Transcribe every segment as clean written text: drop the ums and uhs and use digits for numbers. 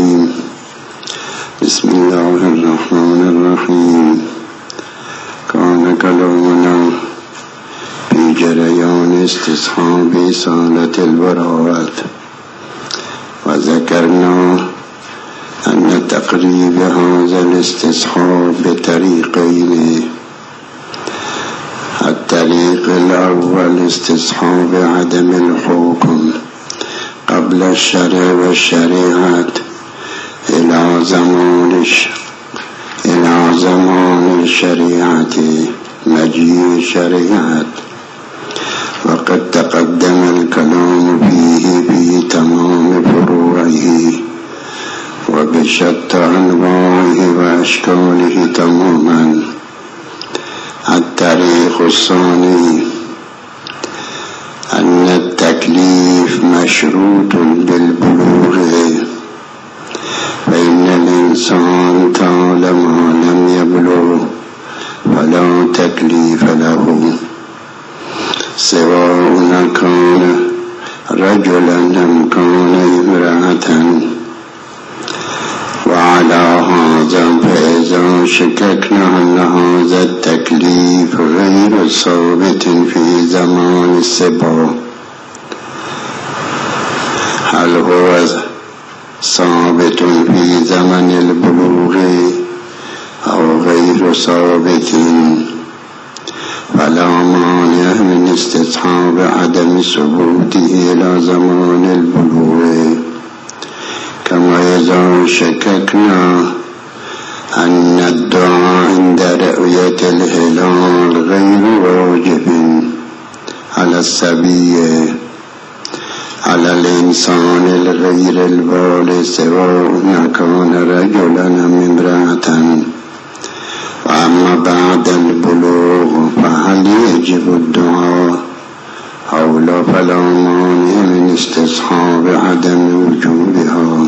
الرجيم. بسم الله الرحمن الرحيم. كان كلامنا في جريان استصحاب صالة البراءات، وذكرنا أن تقريب هذا الاستصحاب بطريقين: الطريق الأول استصحاب عدم الحكم قبل الشرع والشريعة إلى زمان الشريعة، مجيء الشريعة، وقد تقدم الكلام فيه بتمام فروعه وبشتى أنواعه وأشكاله تماما. الطريق الثاني أن التكليف مشروط بالبلوغ، فإن الإنسان طالما لم يبلغ فلا تكليف له، سواء كان رجلا أم كان امرأة. وعلى هذا فإذا شككنا أن هذا التكليف غير ثابت في زمان الصبا، هل هو ثابت في زمن البلوغ أو غير ثابت، فلا مانع من استصحاب عدم ثبوته إلى زمان البلوغ. كما إذا شككنا أن الدعاء عند رؤية الهلال غير واجب على الصبي، على الإنسان الغير البالغ، سواء كان رجلا أم امرأة. وأما بعد البلوغ فهل يجب الدعاء أو لا، فلا مانع من استصحاب عدم وجوبها.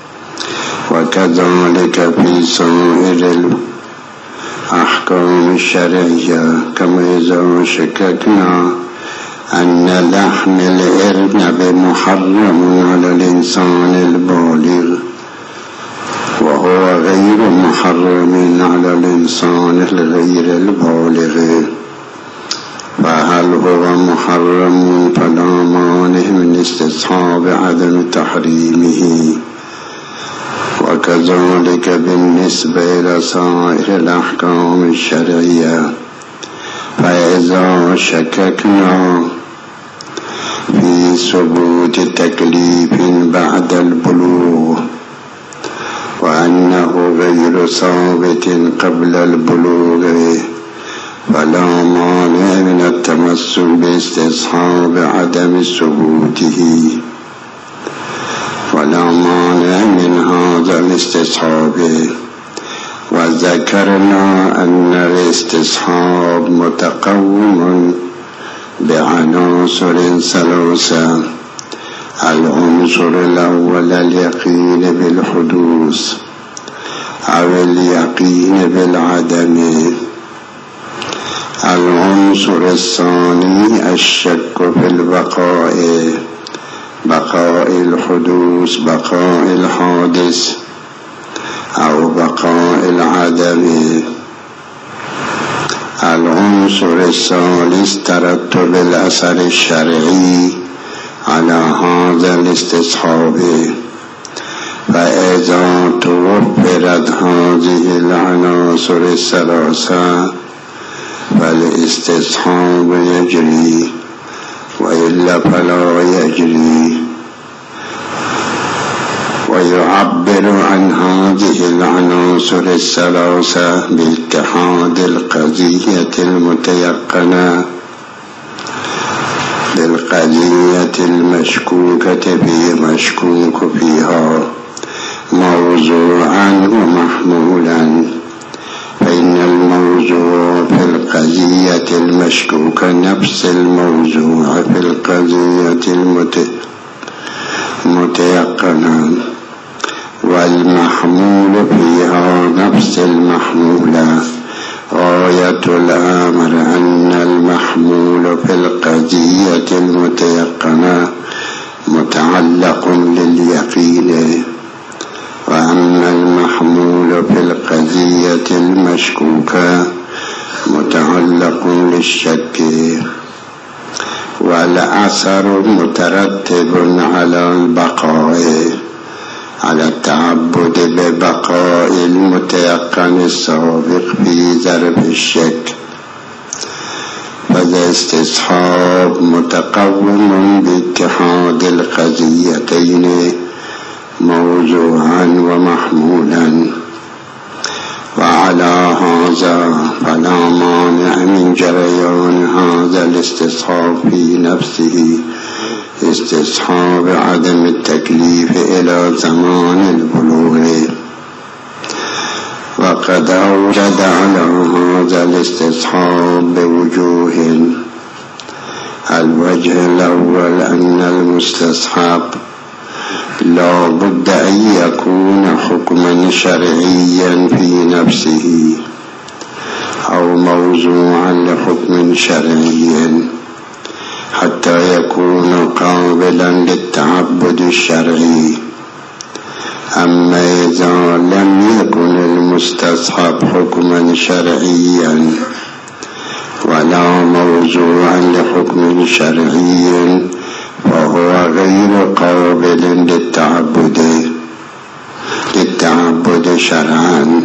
وكذلك في سائر الأحكام الشرعية، كما إذا شككنا أن لحم الأرنب محرم على الإنسان البالغ وهو غير محرم على الإنسان الغير البالغ، فهل هو محرم، فلا مانع من استصحاب عدم تحريمه. وكذلك بالنسبة إلى سائر الأحكام الشرعية، فإذا شككنا في ثبوت تكليف بعد البلوغ وأنه غير ثابت قبل البلوغ، فلا مانع من التمسك باستصحاب عدم ثبوته، ولا مانع من هذا الاستصحاب. وذكرنا أن الاستصحاب متقوم بعناصر ثلاثة: العنصر الأول اليقين بالحدوث أو اليقين بالعدم، العنصر الثاني الشك في البقاء، بقاء الحدوث، بقاء الحادث أو بقاء العدم، العنصر الثالث ترتب الأثر الشرعي على هذا الاستصحاب. فإذا توفرت هذه العناصر الثلاثة فالاستصحاب يجري، وإلا فلا يجري. ويعبر عن هذه العناصر الثلاثة باتحاد القضية المتيقنة بالقضية المشكوكة في مشكوك فيها موضوعا ومحمولا، فإن الموضوع في القضية المشكوكة نفس الموضوع في القضية المتيقنة، والمحمول فيها نفس المحمولة. غاية الأمر أن المحمول في القضية المتيقنة متعلق لليقين، وأما المحمول في القضية المشكوكة متعلق للشك، والأثر مترتب على البقاء، على التعبد ببقاء المتيقن السابق في ظرف الشك، فذا استصحاب متقوم باتحاد القضيتين موضوعا ومحمولا. وعلى هذا فلا مانع من جريان هذا الاستصحاب في نفسه استصحاب عدم التكليف إلى زمان البلوغ. وقد أوجد على هذا الاستصحاب بوجوه: الوجه الأول أن المستصحب لا بد أن يكون حكما شرعيا في نفسه أو موضوعا لحكم شرعي حتى يكون قابلا للتعبد الشرعي. أما إذا لم يكن المستصحب حكما شرعيا ولا موضوعا لحكم شرعي فهو غير قابل للتعبد شرعا.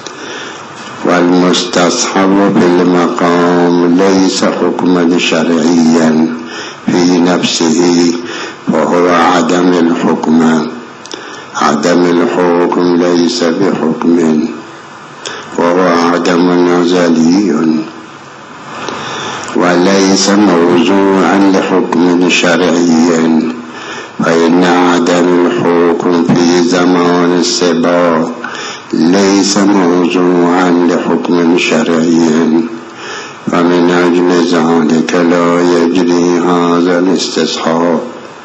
والمستصحب في المقام ليس حكما شرعيا في نفسه فهو عدم الحكم. عدم الحكم ليس بحكم وهو عدم أزلي، وليس موضوعا لحكم شرعي، فإن عدم الحكم في زمان السباق ليس موضوعا لحكم شرعي، فمن أجل ذلك لا يجري هذا الاستصحاب.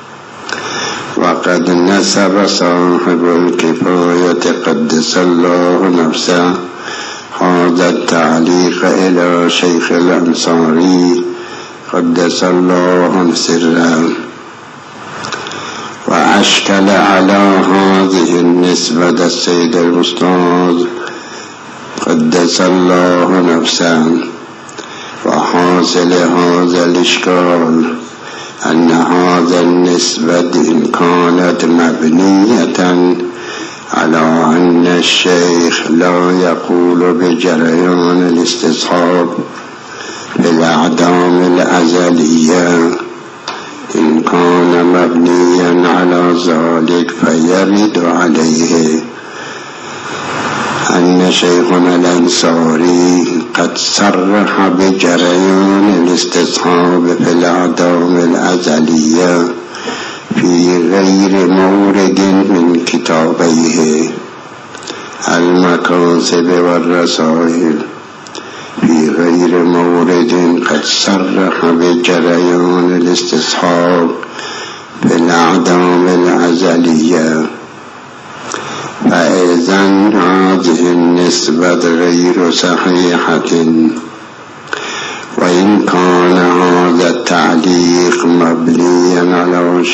وقد نسب صاحب الكفاية قدس الله نفسه هذا التعليق إلى شيخ الأنصاري قدس الله سره، وأشكل على هذه النسبة السيد الأستاذ قدس الله نفسه. وحاصل هذا الإشكال أن هذا النسبة إن كانت مبنية على أن الشيخ لا يقول بجريان الاستصحاب في الأعدام الأزلية، إن كان مبنيا على ذلك فيرد عليه أن شيخنا الأنصاري قد صرح بجريان الاستصحاب في الأعدام الأزلية في غير مورد من كتابيه المكاسب والرسائل، في غير مورد قد صرح بجريان الاستصحاب في الأعدام الأزلية. فإذن هذه النسبة غير صحيحة، وإن كان هذا التعليق مبنيا على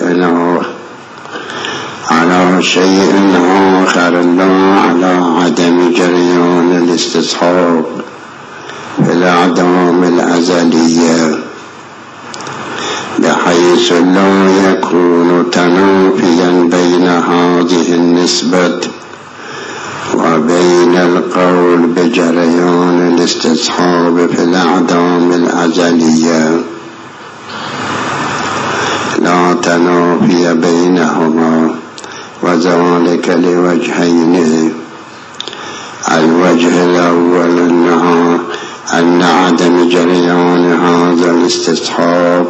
شيء آخر لا على عدم جريان الاستصحاب في الأعدام الأزلية، بحيث لا يكون تنافيا بين هذه النسبة وبين القول بجريان الاستصحاب في الأعدام الأزلية، لا تنافي بينهما، وذلك لوجهين: الوجه الأول أن عدم جريان هذا الاستصحاب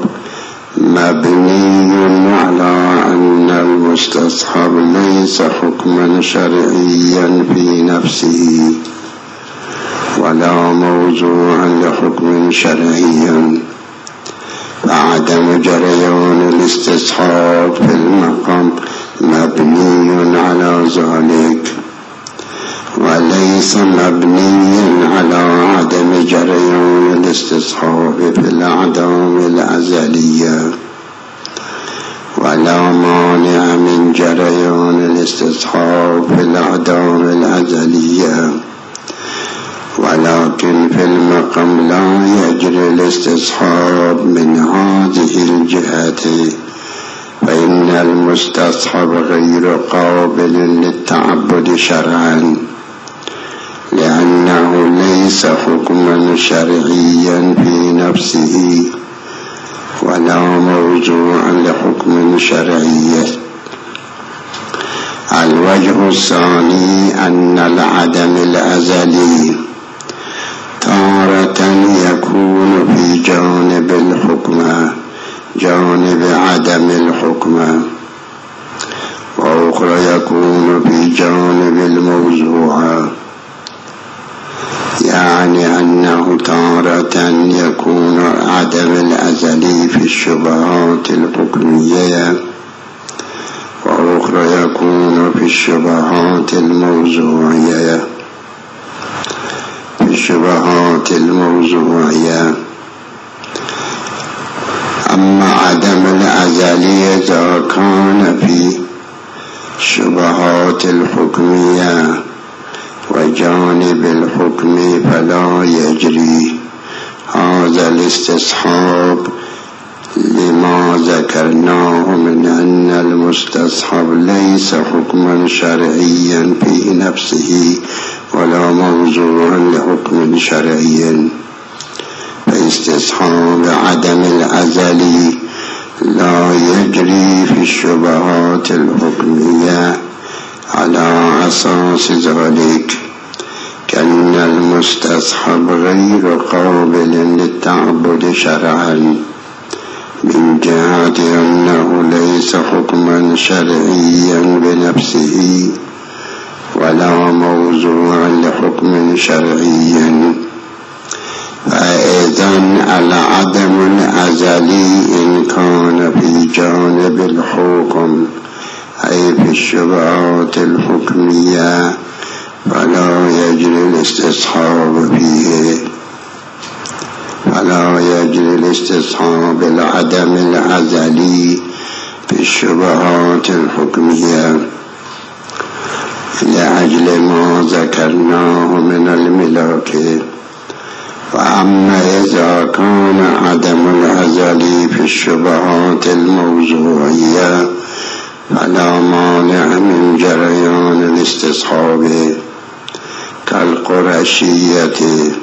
مبني على أن المستصحب ليس حكما شرعيا في نفسه ولا موضوعا لحكم شرعي، فعدم جريان الاستصحاب في المقام مبني على ذلك، وليس مبنيا على عدم جريان الاستصحاب في الأعدام الأزلية. ولا مانع من جريان الاستصحاب في الأعدام الأزلية، ولكن في المقام لا يجري الاستصحاب من هذه الجهة، فإن المستصحب غير قابل للتعبد شرعا، لأنه ليس حكما شرعيا في نفسه ولا موضوعا لحكم شرعي. الوجه الثاني أن العدم الأزلي تارة يكون في جانب الحكم، جانب عدم الحكم، وأخرى يكون في جانب الموضوع، يعني أنه تارة يكون عدم الأزلي في الشبهات الحكمية، وأخرى يكون في الشبهات الموضوعية. في الشبهات الموضوعية. أما عدم الأزلي إذا كان في الشبهات الحكمية وجانب الحكم فلا يجري هذا الاستصحاب، لما ذكرناه من أن المستصحب ليس حكما شرعيا في نفسه ولا موضوعا لحكم شرعي. فاستصحاب عدم الأزلي لا يجري في الشبهات الحكمية على أساس ذلك، كأن المستصحب غير قابل للتعبد شرعا، من جهة أنه ليس حكما شرعيا بنفسه ولا موضوعا لحكم شرعي. فإذن العدم الأزلي إن كان في جانب الحكم أي في الشبهات الحكمية فلا يجري الاستصحاب فيه، فلا يجري الاستصحاب العدم الأزلي في الشبهات الحكمية، لأجل ما ذكرناه من الملاك. وأما إذا كان عدم الأزلي في الشبهات الموضوعية فلا مانع من جريان الاستصحاب، كالقرشية،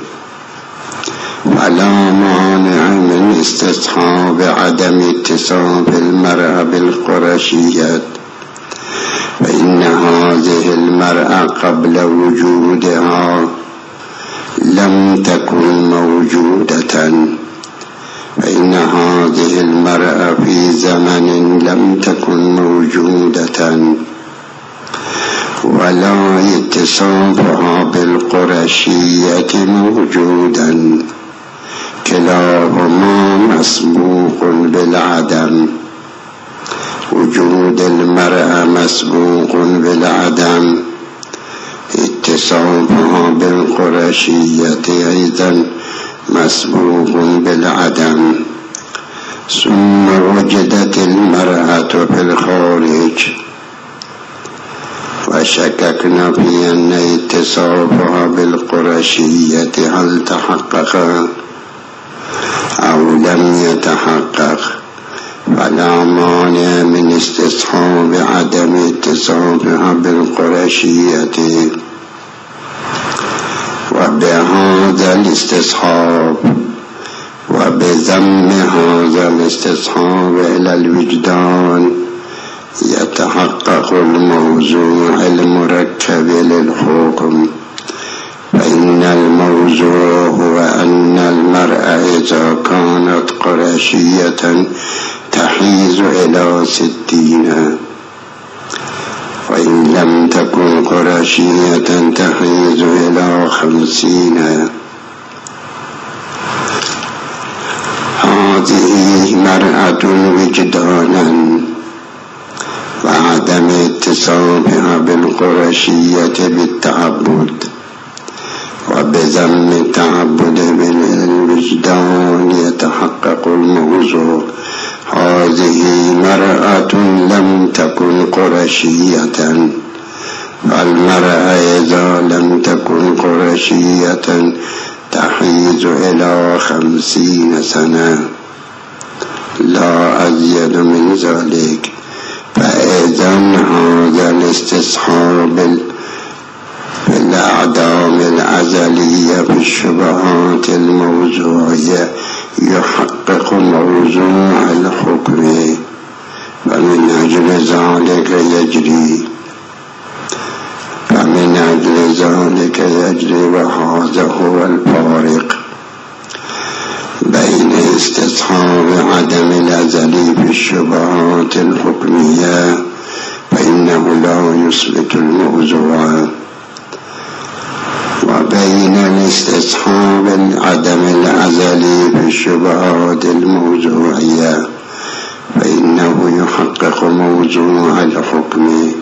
فلا مانع من استصحاب عدم اتصاف المرأة بالقرشية، فإن هذه المرأة قبل وجودها لم تكن موجودة، فإن هذه المرأة في زمن لم تكن موجودة، ولا اتصافها بالقرشية موجودا، كلاهما مسبوق بالعدم. وجود المرأة مسبوق بالعدم، اتصافها بالقرشية أيضا مسبوق بالعدم. ثم وجدت المرأة في الخارج، وشككنا في أن اتصافها بالقرشية هل تحقق أو لم يتحقق، فلا مانع من استصحاب عدم اتصافها بالقرشية. وبهذا الاستصحاب وبذم هذا الاستصحاب إلى الوجدان يتحقق الموضوع المركب للحكم، فإن الموضوع هو أن المرأة إذا كانت قرشية تحيز إلى 60، وإن لم تكن قرشية تحيز إلى 50. هذه مرأة وجدانا، وعدم اتصافها بالقرشية بالتعبد، وبذم التعبد بالوجدان يتحقق الموضوع. هذه مرأة لم تكن قرشية، فالمرأة إذا لم تكن قرشية تحيز إلى 50 سنة لا أزيد من ذلك. فإذا هذا الاستصحاب بالأعدام الأزلية في الشبهات الموضوعية يحقق موضوع الحكم، فمن أجل ذلك يجري وهذا هو الفارق بين استصحاب عدم الأزلي في الشبهات الحكمية فإنه لا يثبت الموضوع، وبين الاستصحاب عدم الأزلي في الشبهات الموضوعية فإنه يحقق موضوع الحكم.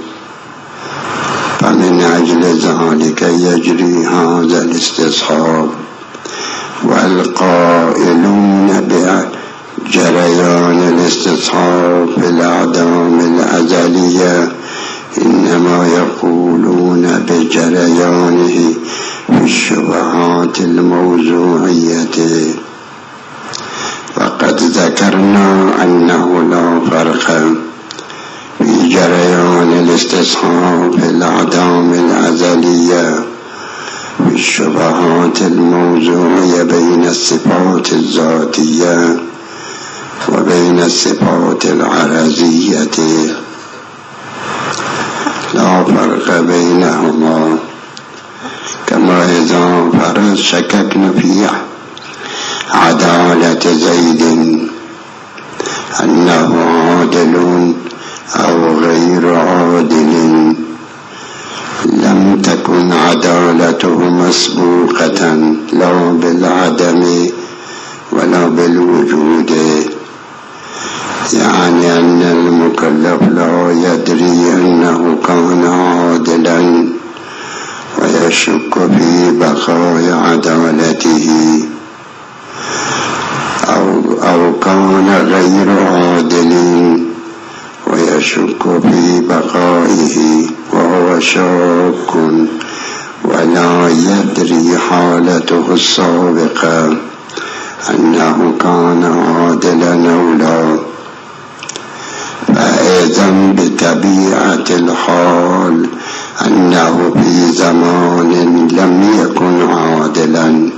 فمن أجل ذلك يجري هذا الاستصحاب. والقائلون بجريان الاستصحاب في الأعدام الأزلية إنما يقولون بجريانه في الشبهات الموضوعية. وقد ذكرنا أنه لا فرق في جريان الاستصحاب في الأعدام الأزلية في الشبهات الموضوعية بين الصفات الذاتية وبين الصفات العرضية، لا فرق بينهما. كما إذا فرض شككنا في عدالة زيد أنه عادل أو غير عادل لم تكن عدالته مسبوقة لا بالعدم ولا بالوجود، يعني أن المكلف لا يدري أنه كان عادلا ويشك في بقاء عدالته، أو كان غير عادل ويشك في بقائه وهو شاك ولا يدري حالته السابقة أنه كان عادلا أو لا. فإذا بطبيعة الحال أنه في زمان لم يكن عادلا،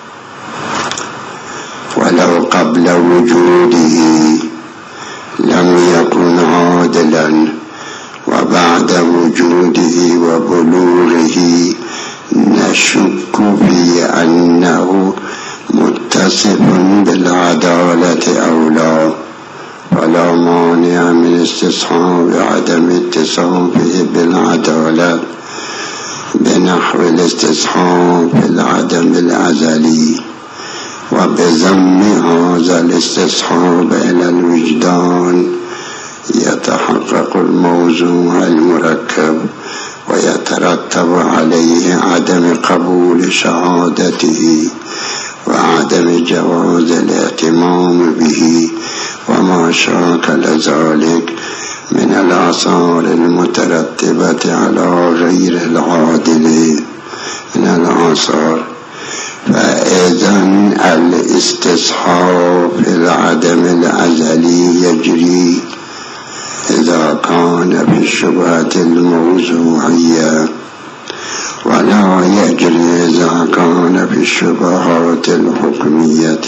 ولو قبل وجوده لم يكن عادلا، وبعد وجوده وبلوغه نشك في أنه متصف بالعدالة أو لا، فلا مانع من استصحاب عدم اتصافه بالعدالة بنحو الاستصحاب بالعدم الأزلي. وبضم هذا الاستصحاب إلى الوجدان يتحقق الموضوع المركب ويترتب عليه عدم قبول شهادته وعدم جواز الاهتمام به وما شاكل ذلك من الآثار المترتبة على غير العادل من الآثار. فإذا الاستصحاب في العدم الأزلي يجري إذا كان في الشبهة الموضوعية، ولا يجري إذا كان في الشبهات الحكمية.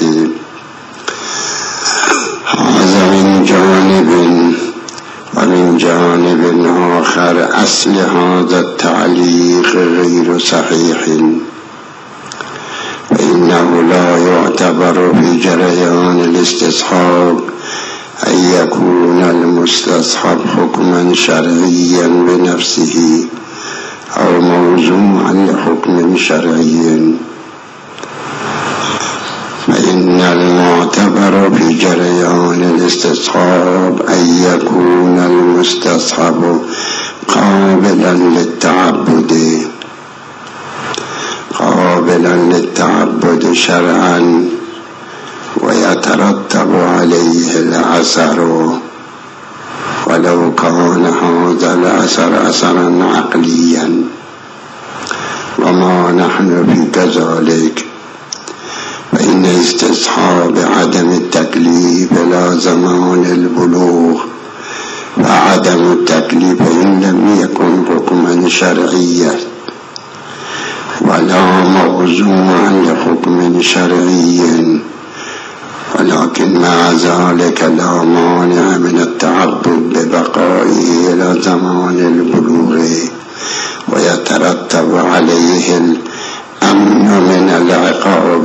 هذا من جانب. ومن جانب آخر أصل هذا التعليق غير صحيح، فإنه لا يعتبر في جريان الاستصحاب أن يكون المستصحب حكما شرعيا بنفسه أو موضوعا لحكم شرعي، فإن المعتبر في جريان الاستصحاب أن يكون المستصحب قابلا للتعبد شرعا ويترتب عليه الأثر ولو كان هذا الأثر أثرا عقليا، وما نحن في كذلك، فإن استصحاب عدم التكليف لا زمان البلوغ، فعدم التكليف إن لم يكن حكما شرعيا ولا موضوعا لحكم شرعي، ولكن مع ذلك لا مانع من التعبد ببقائه إلى زمان البلوغ، ويترتب عليه الأمن من العقاب،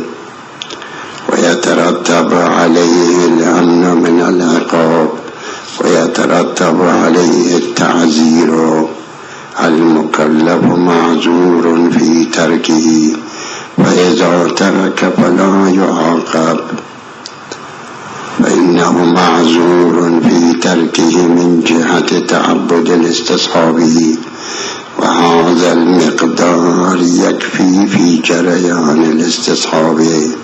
ويترتب عليه الأمن من العقاب، ويترتب عليه التعزير. المكلف معذور في تركه، فإذا ترك فلا يعاقب، فإنه معذور في تركه من جهة تعبد الاستصحابي، وهذا المقدار يكفي في جريان الاستصحاب.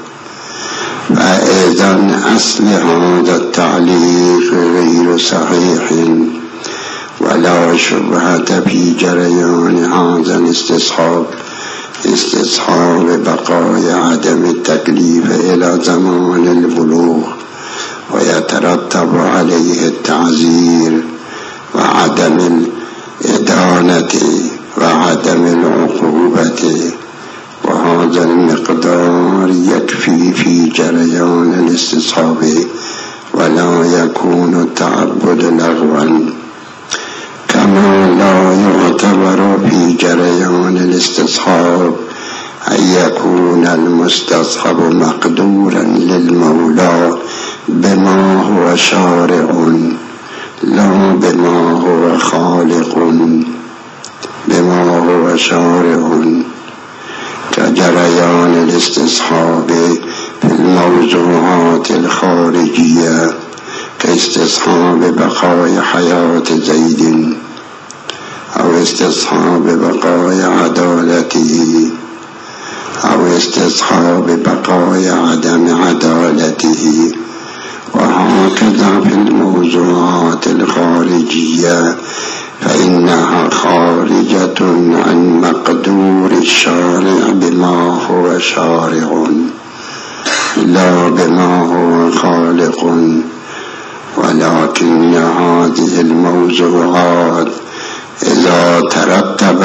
فإذا أصل هذا التعليق غير صحيح، ولا شبهة في جريان هذا الاستصحاب، استصحاب بقاء عدم التكليف إلى زمان البلوغ، ويترتب عليه التعزير وعدم الإدانة وعدم العقوبة، وهذا المقدار يكفي في جريان الاستصحاب، ولا يكون التعبد لغوا. كما لا يعتبر في جريان الاستصحاب أن يكون المستصحب مقدورا للمولى بما هو شارع لا بما هو خالق، بما هو شارع، كجريان الاستصحاب في الموضوعات الخارجية، كاستصحاب بقاء حياة زيد، أو استصحاب بقاء عدالته، أو استصحاب بقاء عدم عدالته. وهكذا في الموضوعات الخارجية، فإنها خارجة عن مقدور الشارع بما هو شارع لا بما هو خالق. ولكن هذه الموضوعات إذا ترتب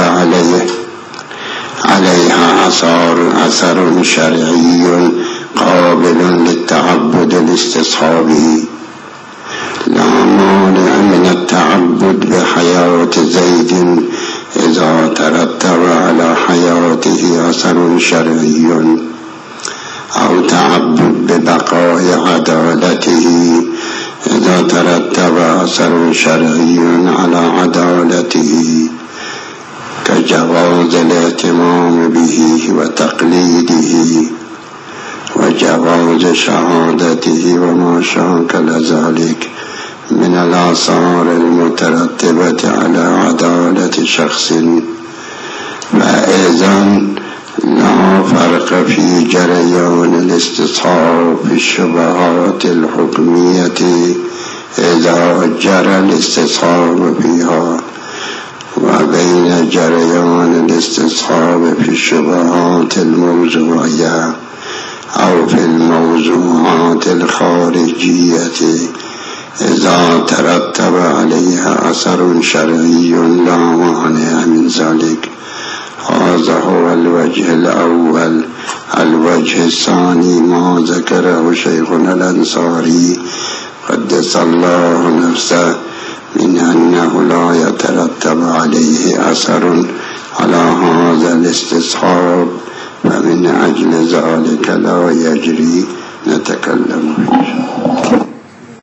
عليها أثر شرعي قابل للتعبد الاستصحابي، لا مانع من التعبد بحياة زيد إذا ترتب على حياته أثر شرعي، أو تعبد ببقاء عدالته إذا ترتب أثر شرعي على عدالته، كجواز الاهتمام به وتقليده، وجواز شهادته وما شاكل ذلك من الآثار المترتبة على عدالة شخص. فإذا لا فرق في جريان الاستصحاب في الشبهات الحكمية إذا جرى الاستصحاب فيها، وبين جريان الاستصحاب في الشبهات الموضوعية أو في الموضوعات الخارجية إذا ترتب عليها أثر شرعي لا مانع من ذلك. هذا هو الوجه الأول. الوجه الثاني ما ذكره شيخنا الأنصاري قدس الله نفسه من أنه لا يترتب عليه أثر على هذا الاستصحاب، فمن أجل ذلك لا يجري. نتكلم فيه.